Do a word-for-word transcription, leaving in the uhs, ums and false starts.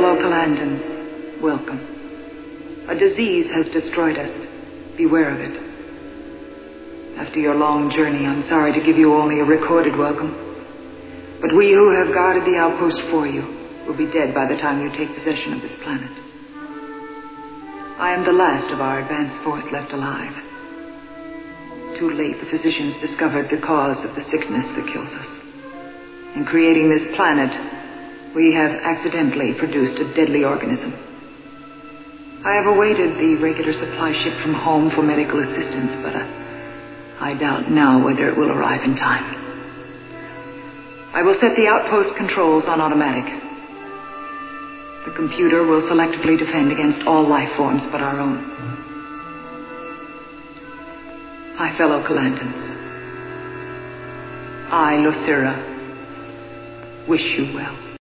fellow Kalandans, welcome. A disease has destroyed us. Beware of it. After your long journey, I'm sorry to give you only a recorded welcome. But we who have guarded the outpost for you will be dead by the time you take possession of this planet. I am the last of our advanced force left alive. Too late, the physicians discovered the cause of the sickness that kills us. In creating this planet, we have accidentally produced a deadly organism. I have awaited the regular supply ship from home for medical assistance, but uh, I doubt now whether it will arrive in time. I will set the outpost controls on automatic. The computer will selectively defend against all life forms but our own. My fellow Kalandans, I, Lucira, wish you well.